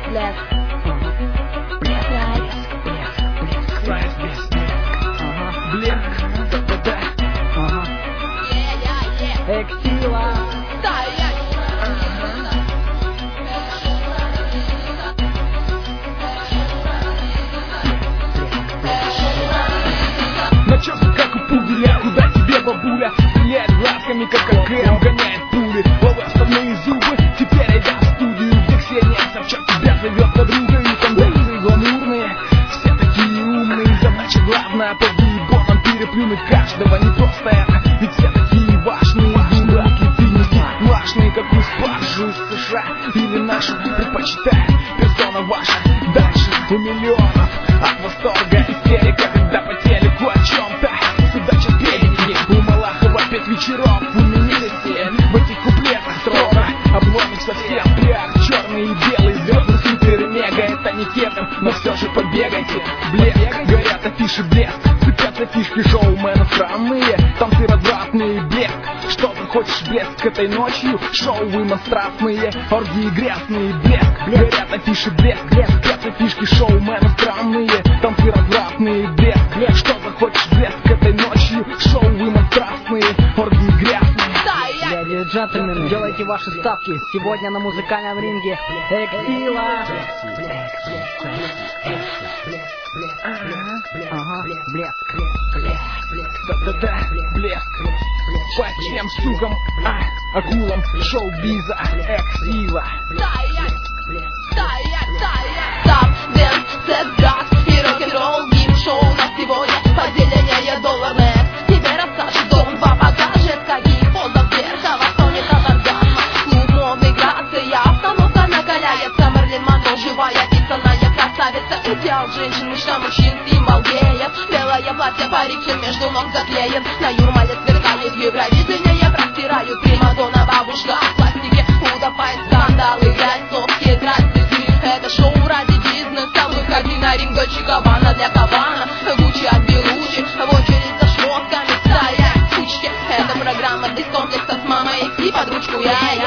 блеск. Эксила. Начался как у пуделя, куда тебе бабуля стреляет глазками, как АКМ гоняет пули. Ловы остальные зубы, теперь иди в студию, где Ксения Собчак тебя зовет подругой. И тенденции гламурные, все такие умные. Задача главная, по ботам переплюнуть каждого. Не просто это, ведь все такие важные. Дураки, ты не влажные, как у спаржу из США или нашу предпочитает персона ваша. Дальше у миллионов от восторга истерика, когда по телеку о чем-то судачат песни. У Малахова 5 вечеров в именитости, в этих куплетах строго обломит совсем пиар. Черный и белый, звезды супер и мега, это не кем, но все же побегайте. Блеск, горят афиши, блеск, цепятся фишки шоумена странные, танцы развратные, блеск. Что захочешь, блеск этой ночью, шоу вы страстные, оргии грязные, блеск. Горят афиши, блеск, цепятся фишки шоумена странные, танцы развратные, блеск. Что захочешь, блеск этой ночью, шоу вы страстные, оргии грязные. Леди и джентльмены, делайте ваши ставки сегодня на музыкальном ринге. Эксила. Блеск. Да-да-да, блеск. По всем сугам, акулам шоу-биза, Эксила. Тап, дэнс, секс, дракс и рок-н-ролл. Гейм-шоу на сегодня, поделение долларное. Тебе расскажет дом, два покажет, какие поза вверх, а восстонет от оргазма. Клуб модной грации, обстановка накаляется. Мерлин Монро, живая, писаная красавица. Идеал женщин, мечта мужчин, символ геев. Белое платье, парик, все между ног заклеен. На Юрмале сверкает Евровидение, простирают примадонна бабушка в пластике. Утопает скандалы, грязь, соски, здрасте. Это шоу ради бизнеса, выходи на ринг, Дольче Габбана для кабана. Гуччи от Белучи, в очередь за шмотками стоять сучки. Это программа без комплекса с мамой Экси под ручку,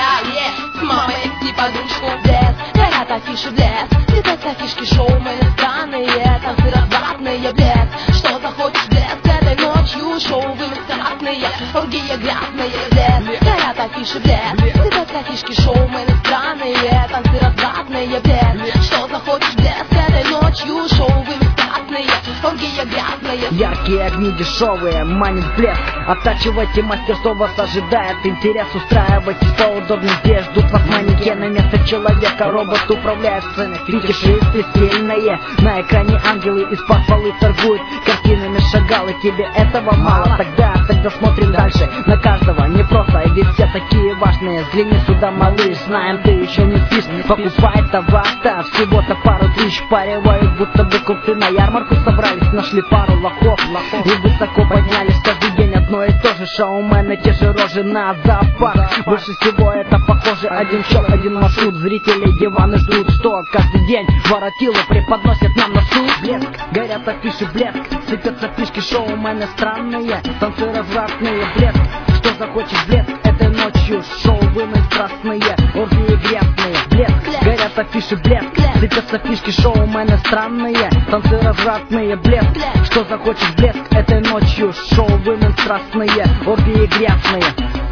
с мамой Экси под ручку. Блеск, горят афиши, блеск, цветятся фишки шоумены странные, танцы развратные, блеск. Что захочешь, блеск этой ночью, шоу вы страстные, оргии грязные, блеск. Горят афиши, блеск, цветятся фишки шоумены странные, танцы развратные, блеск. Что захочешь, блеск этой ночью, шоу вы страстные, оргии грязные. Яркие огни дешевые, манит блеск. Оттачивайте мастерство, вас ожидает интерес. Устраивайтесь поудобнее, здесь ждут вас манекены. Место человека робот управляет сценой. Фетиши сильные, на экране ангелы из-под полы торгуют картинами шагалы. Тебе этого мало? Тогда смотрим дальше на каждого. Не просто, ведь все такие важные. Взгляни сюда, малыш, знаем, ты еще не спишь. Покупай товар-то, всего-то пару тысяч. Паривают, будто бы купцы на ярмарку собрались. Нашли пару лохов и высоко поднялись. Каждый день одно и то же, шоумены, те же рожи на зоопарк. Больше всего это похоже, один шоу, один маршрут. Зрители диваны ждут, что каждый день воротилы преподносят нам на суд. Блеск, горят афиши, блеск, сыпятся фишки шоумены странные, танцы развратные, блеск. Что захочешь, блеск этой ночью, шоу вы страстные, оргии грязные, блеск. Горят афиши, блеск, сыпятся фишки шоумены странные, танцы развратные, блеск. Что захочешь, блеск этой ночью, шоу вы страстные, оргии грязные.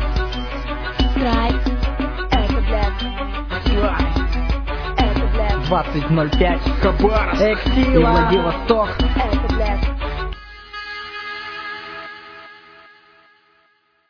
Страйк, это блеск. Это блеск. 20:05, Хабаровск, Эксила, Владивосток.